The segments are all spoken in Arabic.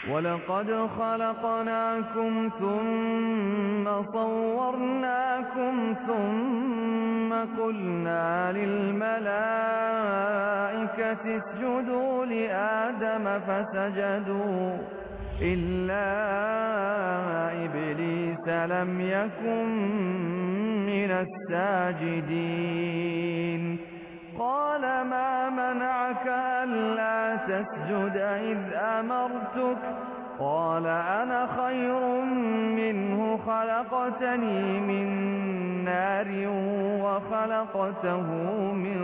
ولقد خلقناكم ثم صورناكم ثم قلنا للملائكة اسجدوا لآدم فسجدوا إلا إبليس لم يكن من الساجدين. قال ما منعك ألا تسجد إذ أمرتك؟ قال أنا خير منه خلقتني من نار وخلقته من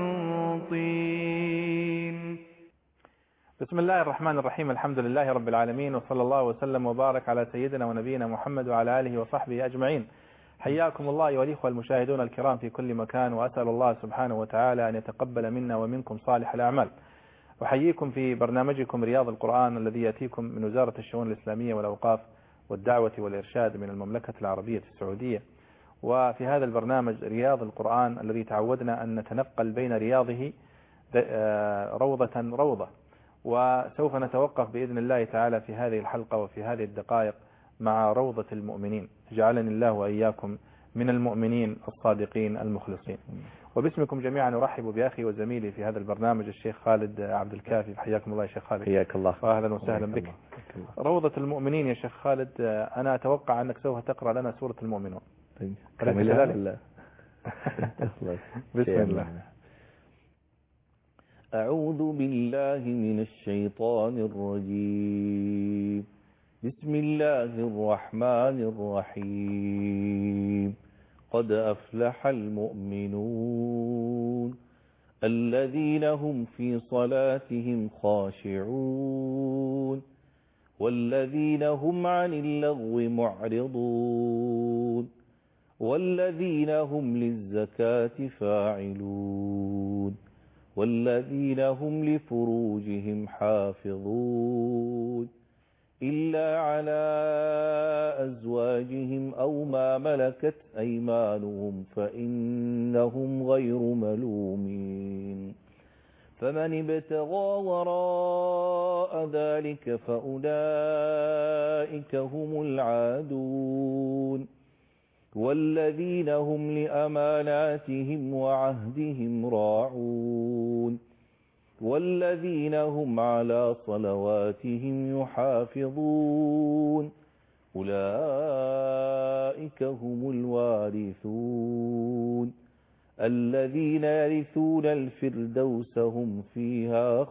طين. بسم الله الرحمن الرحيم. الحمد لله رب العالمين، وصلى الله وسلم وبارك على سيدنا ونبينا محمد وعلى آله وصحبه أجمعين. حياكم الله أيها الإخوة المشاهدون الكرام في كل مكان، وأسأل الله سبحانه وتعالى أن يتقبل منا ومنكم صالح الأعمال. أحييكم في برنامجكم رياض القرآن الذي يأتيكم من وزارة الشؤون الإسلامية والأوقاف والدعوة والإرشاد من المملكة العربية السعودية. وفي هذا البرنامج رياض القرآن الذي تعودنا أن نتنقل بين رياضه روضة روضة، وسوف نتوقف بإذن الله تعالى في هذه الحلقة وفي هذه الدقائق مع روضة المؤمنين. جعلني الله وإياكم من المؤمنين الصادقين المخلصين. وباسمكم جميعا أرحب بأخي وزميلي في هذا البرنامج الشيخ خالد عبد الكافي. حياكم الله يا شيخ خالد. حياك الله. وأهلا وسهلا بك. روضة المؤمنين يا شيخ خالد، أنا أتوقع أنك سوف تقرأ لنا سورة المؤمنون. كاملة. بسم الله. أعوذ بالله من الشيطان الرجيم. بسم الله الرحمن الرحيم. قد أفلح المؤمنون الذين هم في صلاتهم خاشعون والذين هم عن اللغو معرضون والذين هم للزكاة فاعلون والذين هم لفروجهم حافظون إلا على أزواجهم أو ما ملكت أيمانهم فإنهم غير ملومين. فمن ابتغى وراء ذلك فأولئك هم العادون والذين هم لأماناتهم وعهدهم راعون والذين هم على صلواتهم يحافظون أولئك هم الوارثون الذين يرثون الفردوس هم فيها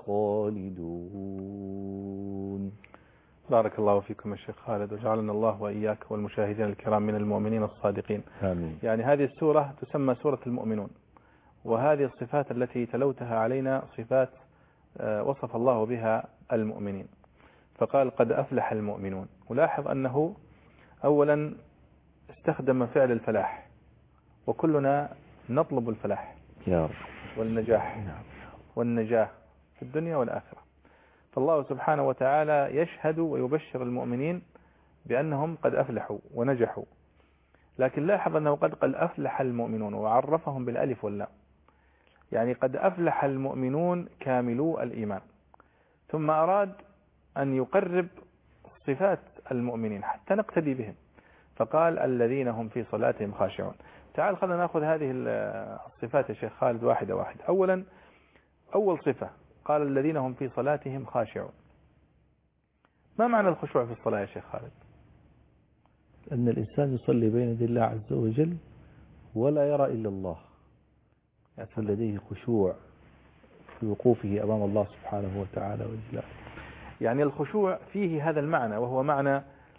خالدون. بارك الله فيكم يا شيخ خالد، وجعلنا الله وإياك والمشاهدين الكرام من المؤمنين الصادقين. آمين. يعني هذه السورة تسمى سورة المؤمنون، وهذه الصفات التي تلوتها علينا صفات وصف الله بها المؤمنين، فقال قد أفلح المؤمنون. ولاحظ أنه أولا استخدم فعل الفلاح، وكلنا نطلب الفلاح يا رب والنجاح والنجاة في الدنيا والآخرة. فالله سبحانه وتعالى يشهد ويبشر المؤمنين بأنهم قد أفلحوا ونجحوا، لكن لاحظ أنه قد أفلح المؤمنون وعرفهم بالألف واللام، يعني قد أفلح المؤمنون كاملو الإيمان، ثم أراد أن يقرب صفات المؤمنين حتى نقتدي بهم، فقال الذين هم في صلاتهم خاشعون. تعال خلينا نأخذ هذه الصفات يا شيخ خالد واحدة واحدة. أولا أول صفة قال الذين هم في صلاتهم خاشعون. ما معنى الخشوع في الصلاة يا شيخ خالد؟ أن الإنسان يصلي بين يدي الله عز وجل ولا يرى إلا الله، يكون لديه خشوع في وقوفه أمام الله سبحانه وتعالى وجلاله. يعني الخشوع فيه هذا المعنى، وهو معنى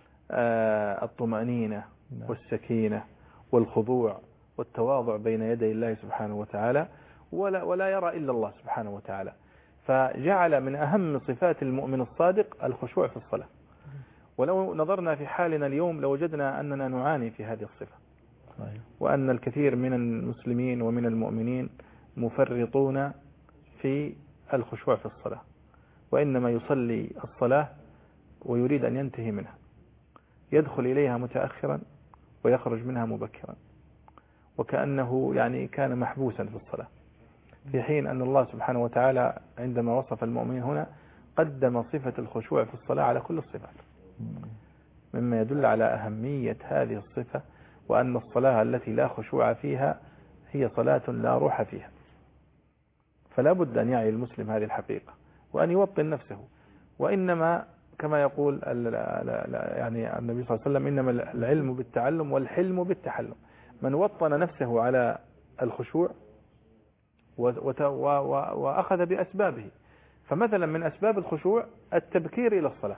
الطمأنينة والسكينة والخضوع والتواضع بين يدي الله سبحانه وتعالى، ولا يرى إلا الله سبحانه وتعالى. فجعل من أهم صفات المؤمن الصادق الخشوع في الصلاة. ولو نظرنا في حالنا اليوم لوجدنا أننا نعاني في هذه الصفة، وأن الكثير من المسلمين ومن المؤمنين مفرطون في الخشوع في الصلاة، وإنما يصلي الصلاة ويريد أن ينتهي منها، يدخل إليها متأخرا ويخرج منها مبكرا، وكأنه يعني كان محبوسا في الصلاة، في حين أن الله سبحانه وتعالى عندما وصف المؤمنين هنا قدم صفة الخشوع في الصلاة على كل الصفات، مما يدل على أهمية هذه الصفة، وأن الصلاة التي لا خشوع فيها هي صلاة لا روح فيها. فلا بد أن يعي المسلم هذه الحقيقة وأن يوطن نفسه. وإنما كما يقول يعني النبي صلى الله عليه وسلم: إنما العلم بالتعلم والحلم بالتحلم. من وطن نفسه على الخشوع وأخذ بأسبابه. فمثلا من أسباب الخشوع التبكير إلى الصلاة.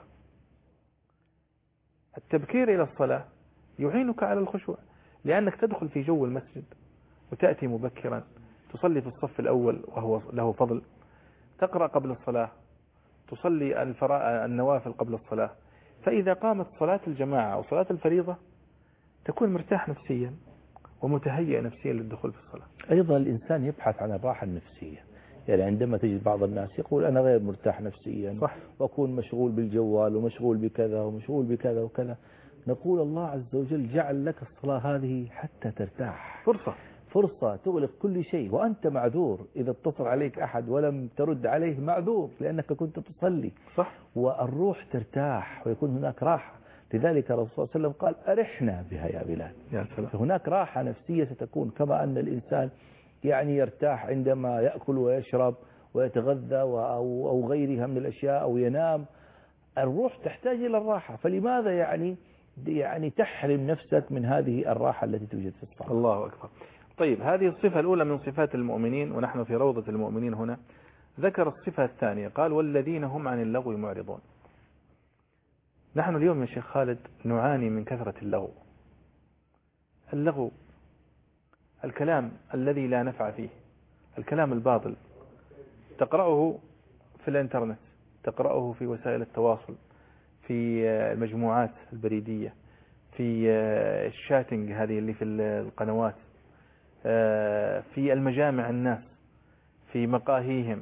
التبكير إلى الصلاة يعينك على الخشوع، لأنك تدخل في جو المسجد وتأتي مبكرا، تصلي في الصف الأول وهو له فضل، تقرأ قبل الصلاة، تصلي النوافل قبل الصلاة. فإذا قامت صلاة الجماعة أو صلاة الفريضة تكون مرتاح نفسيا ومتهيئ نفسيا للدخول في الصلاة. أيضا الإنسان يبحث عن الراحة النفسية. يعني عندما تجد بعض الناس يقول أنا غير مرتاح نفسيا، صح. وأكون مشغول بالجوال ومشغول بكذا ومشغول بكذا وكذا، نقول الله عز وجل جعل لك الصلاة هذه حتى ترتاح، فرصة تغلق كل شيء، وأنت معذور. إذا اتصل عليك أحد ولم ترد عليه معذور لأنك كنت تصلي، صح. والروح ترتاح ويكون هناك راحة. لذلك الرسول صلى الله عليه وسلم قال: أرحنا بها يا بلال. يا سلام. هناك راحة نفسية ستكون، كما أن الإنسان يعني يرتاح عندما يأكل ويشرب ويتغذى أو غيرها من الأشياء أو ينام. الروح تحتاج إلى الراحة، فلماذا يعني تحرم نفسك من هذه الراحة التي توجد في الصلاة؟ الله أكبر. طيب، هذه الصفة الأولى من صفات المؤمنين، ونحن في روضة المؤمنين هنا. ذكر الصفة الثانية، قال: والذين هم عن اللغو معرضون. نحن اليوم يا شيخ خالد نعاني من كثرة اللغو. اللغو الكلام الذي لا نفع فيه، الكلام الباطل، تقرأه في الانترنت، تقرأه في وسائل التواصل، في المجموعات البريدية، في الشاتنج هذه اللي في القنوات، في المجامع الناس، في مقاهيهم.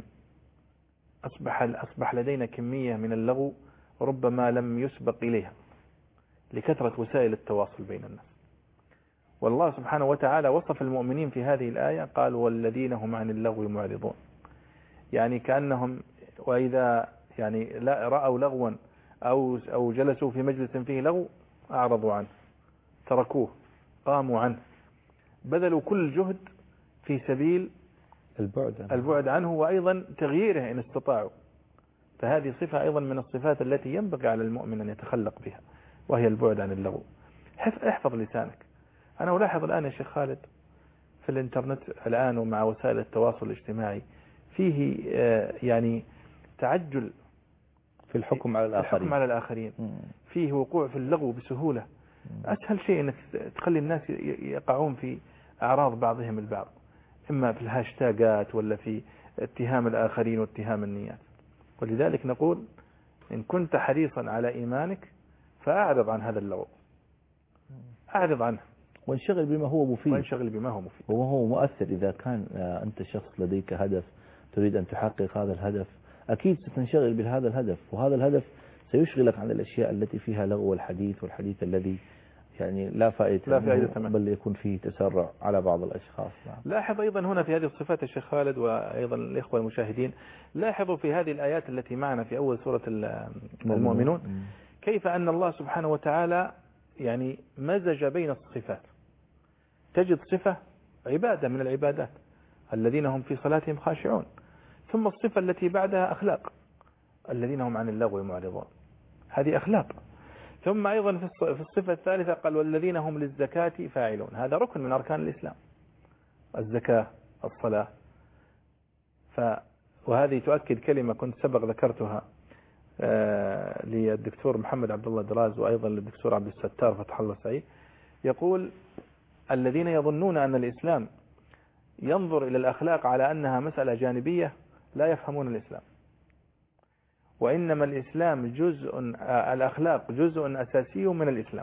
أصبح لدينا كمية من اللغو ربما لم يسبق إليها لكثرة وسائل التواصل بين الناس. والله سبحانه وتعالى وصف المؤمنين في هذه الآية، قال: والذين هم عن اللغو معرضون. يعني كأنهم وإذا يعني لا رأوا لغوا أو جلسوا في مجلس فيه لغو أعرضوا عنه، تركوه، قاموا عنه، بذلوا كل جهد في سبيل البعد عنه وأيضا تغييره إن استطاعوا. فهذه صفة أيضا من الصفات التي ينبغي على المؤمن أن يتخلق بها، وهي البعد عن اللغو. احفظ لسانك. أنا ألاحظ الآن يا شيخ خالد في الانترنت الآن ومع وسائل التواصل الاجتماعي فيه يعني تعجل في الحكم على الآخرين. فيه وقوع في اللغو بسهولة. أسهل شيء أنك تخلي الناس يقعون في أعراض بعضهم البعض، إما في الهاشتاجات ولا في اتهام الآخرين واتهام النيات. ولذلك نقول: إن كنت حريصا على إيمانك فأعرض عن هذا اللغو، أعرض عنه وانشغل بما هو مفيد، وما هو مؤثر. إذا كان أنت شخص لديك هدف تريد أن تحقق هذا الهدف، أكيد ستنشغل بهذا الهدف، وهذا الهدف سيشغلك عن الأشياء التي فيها لغو والحديث الذي يعني لا فائدة بل يكون فيه تسرع على بعض الأشخاص. لاحظ أيضا هنا في هذه الصفات الشيخ خالد وأيضا الإخوة المشاهدين، لاحظوا في هذه الآيات التي معنا في أول سورة المؤمنون كيف أن الله سبحانه وتعالى يعني مزج بين الصفات. تجد صفة عبادة من العبادات، الذين هم في صلاتهم خاشعون، ثم الصفة التي بعدها أخلاق، الذين هم عن اللغو معرضون، هذه أخلاق. ثم أيضا في الصفة الثالثة قال: والذين هم للزكاة فاعلون، هذا ركن من أركان الإسلام، الزكاة، الصلاة. وهذه تؤكد كلمة كنت سبق ذكرتها للدكتور محمد عبد الله دراز وأيضا للدكتور عبد الستار فتح الله سعيد، يقول: الذين يظنون أن الإسلام ينظر إلى الأخلاق على أنها مسألة جانبية لا يفهمون الإسلام، وإنما الإسلام الأخلاق جزء أساسي من الإسلام.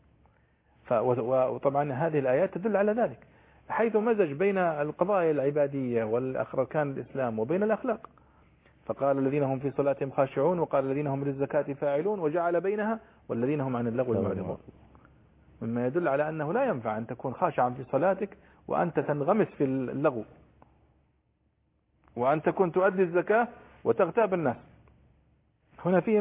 وطبعا هذه الآيات تدل على ذلك، حيث مزج بين القضايا العبادية والأركان الإسلام وبين الأخلاق. فقال: الذين هم في صلاتهم خاشعون، وقال: الذين هم للزكاة فاعلون، وجعل بينها: والذين هم عن اللغو معرضون، مما يدل على أنه لا ينفع أن تكون خاشعا في صلاتك وأنت تنغمس في اللغو، وأن تكون تؤدي الزكاة وتغتاب الناس. هنا فيه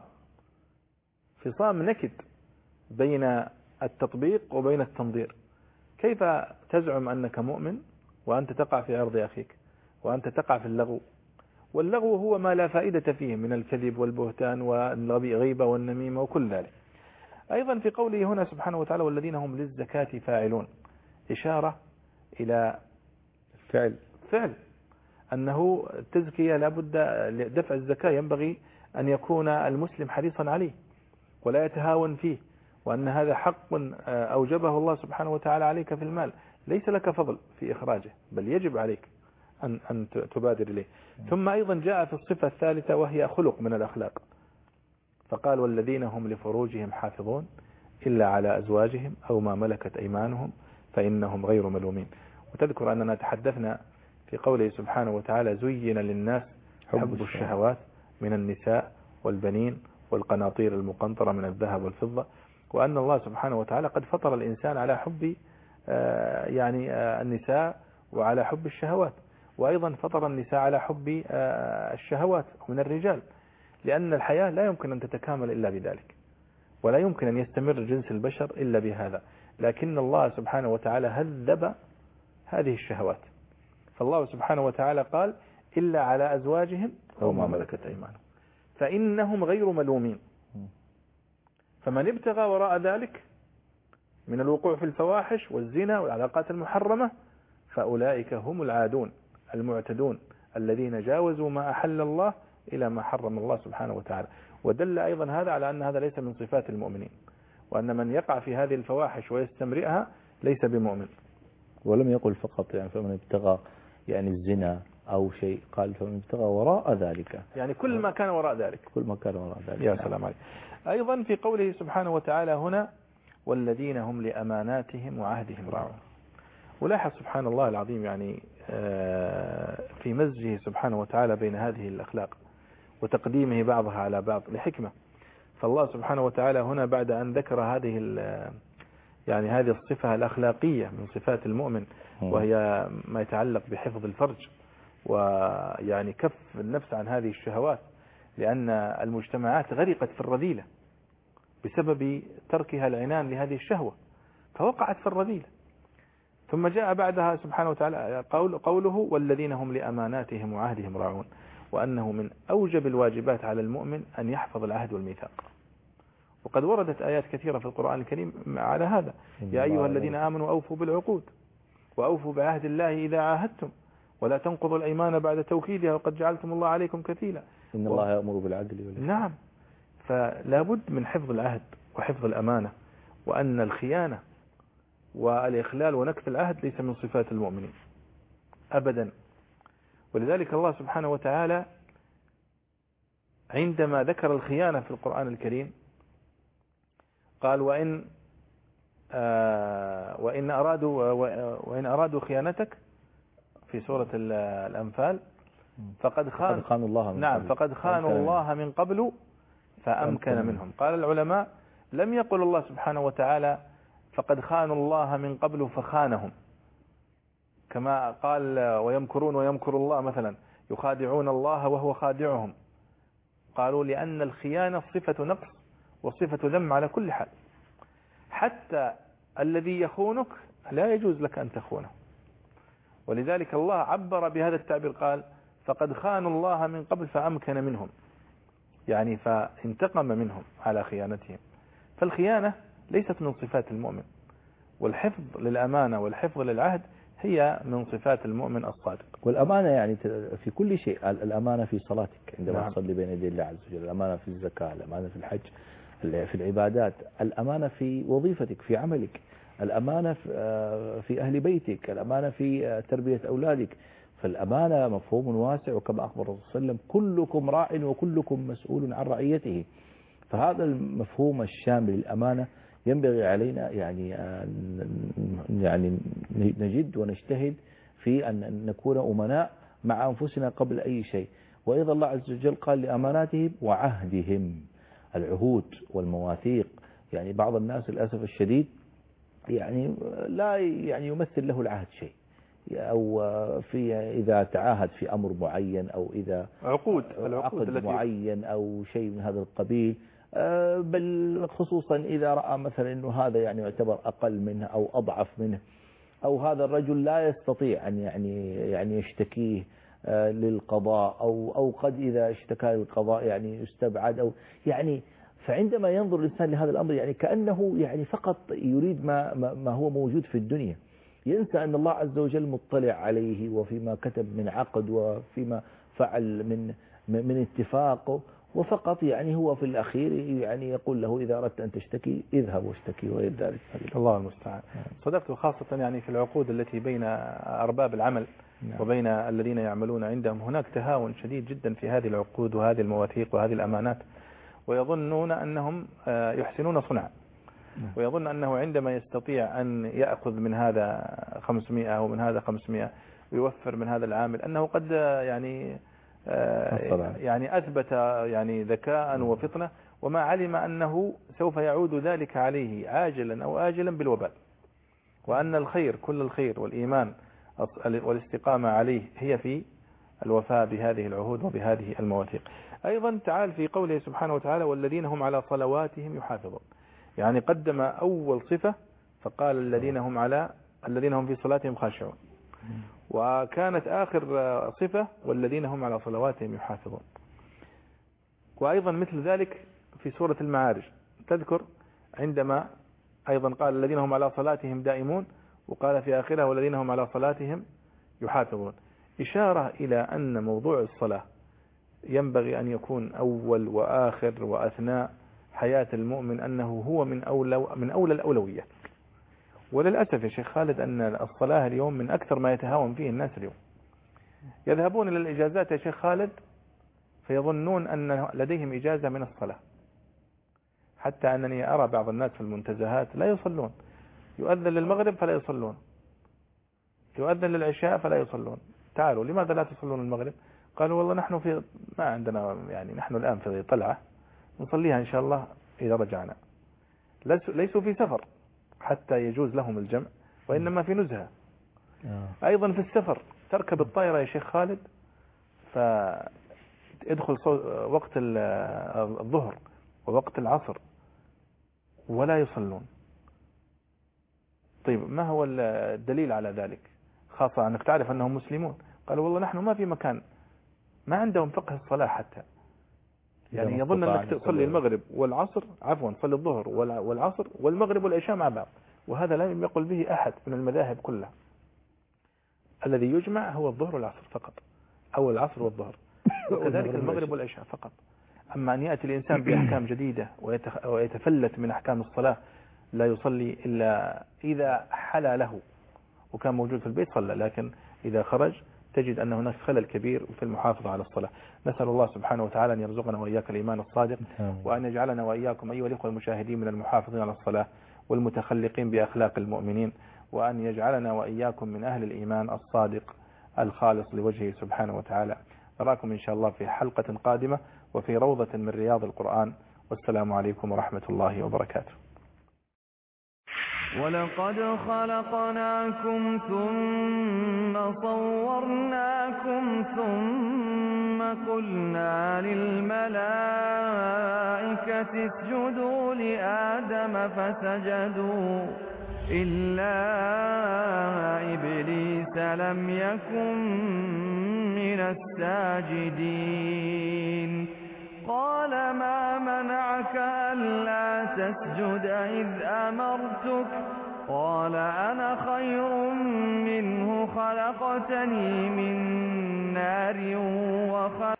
انفصام نكد بين التطبيق وبين التنظير. كيف تزعم أنك مؤمن وأنت تقع في عرض أخيك، وأنت تقع في اللغو؟ واللغو هو ما لا فائدة فيه من الكذب والبهتان والغيبة والنميمة وكل ذلك. أيضا في قوله هنا سبحانه وتعالى والذين هم للزكاة فاعلون، إشارة إلى فعل أنه التزكية لابد لدفع الزكاة ينبغي أن يكون المسلم حريصا عليه ولا يتهاون فيه، وأن هذا حق أوجبه الله سبحانه وتعالى عليك في المال، ليس لك فضل في إخراجه بل يجب عليك أن تبادر إليه. ثم أيضا جاء في الصفة الثالثة وهي خلق من الأخلاق، فقال والذين هم لفروجهم حافظون إلا على أزواجهم أو ما ملكت أيمانهم فإنهم غير ملومين. وتذكر أننا تحدثنا في قوله سبحانه وتعالى زين للناس حب الشهوات من النساء والبنين والقناطير المقنطرة من الذهب والفضة، وأن الله سبحانه وتعالى قد فطر الإنسان على حب النساء وعلى حب الشهوات، وأيضا فطر النساء على حب الشهوات من الرجال، لأن الحياة لا يمكن أن تتكامل إلا بذلك، ولا يمكن أن يستمر جنس البشر إلا بهذا. لكن الله سبحانه وتعالى هذب هذه الشهوات، فالله سبحانه وتعالى قال إلا على أزواجهم أو ما ملكت أيمانهم فإنهم غير ملومين. فمن ابتغى وراء ذلك من الوقوع في الفواحش والزنا والعلاقات المحرمة فأولئك هم العادون المعتدون الذين جاوزوا ما أحل الله إلى ما حرم الله سبحانه وتعالى. ودل أيضا هذا على أن هذا ليس من صفات المؤمنين، وأن من يقع في هذه الفواحش ويستمرئها ليس بمؤمن. ولم يقل فقط يعني فمن ابتغى يعني الزنا أو شيء، قال فمن ابتغى وراء ذلك، يعني كل ما كان وراء ذلك، كل ما كان وراء ذلك. يا سلام عليك. أيضا في قوله سبحانه وتعالى هنا والذين هم لأماناتهم وعهدهم راعون. ولاحظ سبحان الله العظيم يعني في مزجه سبحانه وتعالى بين هذه الأخلاق وتقديمه بعضها على بعض لحكمة. فالله سبحانه وتعالى هنا بعد أن ذكر هذه الصفة الأخلاقية من صفات المؤمن، وهي ما يتعلق بحفظ الفرج ويعني كف النفس عن هذه الشهوات، لأن المجتمعات غرقت في الرذيلة بسبب تركها العنان لهذه الشهوة فوقعت في الرذيلة. ثم جاء بعدها سبحانه وتعالى قوله والذين هم لأماناتهم وعهدهم راعون، وأنه من أوجب الواجبات على المؤمن أن يحفظ العهد والميثاق. وقد وردت آيات كثيرة في القرآن الكريم على هذا، يا أيها الذين آمنوا أوفوا بالعقود وأوفوا بعهد الله إذا عاهدتم ولا تنقضوا الأيمان بعد توكيدها وقد جعلتم الله عليكم كفيلا إن الله يأمر بالعدل والإحسان. نعم، فلا بد من حفظ العهد وحفظ الأمانة، وأن الخيانة والإخلال ونكث العهد ليس من صفات المؤمنين أبدا. ولذلك الله سبحانه وتعالى عندما ذكر الخيانة في القرآن الكريم قال وإن أرادوا خيانتك في سورة الأنفال فقد خانوا الله من قبل. فقد خانوا الله من قبل فأمكن منهم. قال العلماء لم يقل الله سبحانه وتعالى فقد خانوا الله من قبل فخانهم، كما قال ويمكرون ويمكر الله مثلا يخادعون الله وهو خادعهم. قالوا لأن الخيانة صفة نقص وصفة ذم على كل حال، حتى الذي يخونك لا يجوز لك أن تخونه. ولذلك الله عبر بهذا التعبير قال فقد خانوا الله من قبل فأمكن منهم، يعني فانتقم منهم على خيانتهم. فالخيانة ليست من صفات المؤمن، والحفظ للأمانة والحفظ للعهد هي من صفات المؤمن الصادق. والأمانة يعني في كل شيء، الأمانة في صلاتك عندما تصلي بين يدي الله عز وجل، الأمانة في الزكاة، الأمانة في الحج، في العبادات، الأمانة في وظيفتك في عملك، الأمانة في أهل بيتك، الأمانة في تربية أولادك. فالأمانة مفهوم واسع، وكما أخبر الرسول صلى الله عليه وسلم كلكم راع وكلكم مسؤول عن رعيته. فهذا المفهوم الشامل للأمانة ينبغي علينا يعني نجد ونجتهد في أن نكون أمناء مع أنفسنا قبل أي شيء. وإذا الله عز وجل قال لأماناتهم وعهدهم، العهود والمواثيق. يعني بعض الناس للأسف الشديد يعني لا يعني يمثل له العهد شيء، أو إذا تعاهد في أمر معين، أو إذا العقود معين أو شيء من هذا القبيل. بل خصوصا إذا رأى مثلا أنه هذا يعني يعتبر أقل منه أو أضعف منه، أو هذا الرجل لا يستطيع أن يعني يشتكيه للقضاء، أو قد إذا اشتكى للقضاء يعني يستبعد، أو يعني فعندما ينظر الإنسان لهذا الأمر يعني كأنه يعني فقط يريد ما هو موجود في الدنيا، ينسى أن الله عز وجل مطلع عليه وفيما كتب من عقد وفيما فعل من اتفاق، وفقط يعني هو في الأخير يعني يقول له إذا أردت أن تشتكي اذهب واشتكي وغير ذلك. الله المستعان. صدقت، خاصة يعني في العقود التي بين أرباب العمل وبين الذين يعملون عندهم هناك تهاون شديد جدا في هذه العقود وهذه المواثيق وهذه الأمانات، ويظنون أنهم يحسنون صنعا، ويظن أنه عندما يستطيع أن يأخذ من هذا 500 ومن هذا 500 ويوفر من هذا العامل أنه قد يعني أثبت يعني ذكاء وفطنة، وما علم أنه سوف يعود ذلك عليه عاجلا أو آجلا بالوبال، وأن الخير كل الخير والإيمان والاستقامة عليه هي في الوفاء بهذه العهود وبهذه المواثيق. أيضا تعال في قوله سبحانه وتعالى والذين هم على صلواتهم يحافظون، يعني قدم أول صفة فقال الذين هم في صلاتهم خاشعون، وكانت آخر صفة والذين هم على صلواتهم يحافظون. وأيضا مثل ذلك في سورة المعارج تذكر عندما أيضا قال الذين هم على صلاتهم دائمون، وقال في آخرها والذين هم على صلاتهم يحافظون، إشارة إلى أن موضوع الصلاة ينبغي أن يكون أول وآخر وأثناء حياة المؤمن، أنه هو من أولى الأولويات. وللأسف يا شيخ خالد أن الصلاة اليوم من أكثر ما يتهاون فيه الناس اليوم، يذهبون إلى الإجازات يا شيخ خالد فيظنون أن لديهم إجازة من الصلاة، حتى أنني أرى بعض الناس في المنتزهات لا يصلون، يؤذن للمغرب فلا يصلون، يؤذن للعشاء فلا يصلون. تعالوا لماذا لا تصلون المغرب؟ قالوا والله نحن ما عندنا، يعني نحن الآن في طلعة نصليها إن شاء الله إذا رجعنا. ليسوا في سفر حتى يجوز لهم الجمع، وإنما في نزهة. أيضا في السفر تركب الطائرة يا شيخ خالد فيدخل وقت الظهر ووقت العصر ولا يصلون. طيب ما هو الدليل على ذلك؟ خاصة أنك تعرف أنهم مسلمون. قالوا والله نحن ما في مكان، ما عندهم فقه الصلاة حتى، يعني يظن أنك تصلي المغرب والعصر، عفوا تصلي الظهر والعصر والمغرب والعشاء مع بعض، وهذا لم يقل به أحد من المذاهب كلها. الذي يجمع هو الظهر والعصر فقط، أو العصر والظهر، وكذلك المغرب والعشاء فقط. أما أن يأتي الإنسان بأحكام جديدة ويتفلت من أحكام الصلاة، لا يصلي إلا إذا حلى له وكان موجود في البيت صلى، لكن إذا خرج تجد أن هناك خلل كبير في المحافظة على الصلاة. نسأل الله سبحانه وتعالى أن يرزقنا وإياك الإيمان الصادق، وأن يجعلنا وإياكم أيها الإخوة المشاهدين من المحافظين على الصلاة والمتخلقين بأخلاق المؤمنين، وأن يجعلنا وإياكم من أهل الإيمان الصادق الخالص لوجهه سبحانه وتعالى. نراكم إن شاء الله في حلقة قادمة وفي روضة من رياض القرآن، والسلام عليكم ورحمة الله وبركاته. ولقد خلقناكم ثم صورناكم ثم قلنا للملائكة اسجدوا لآدم فسجدوا إلا إبليس لم يكن من الساجدين. قال ما منعك ألا تسجد إذ أمرتك؟ قال أنا خير منه خلقتني من نار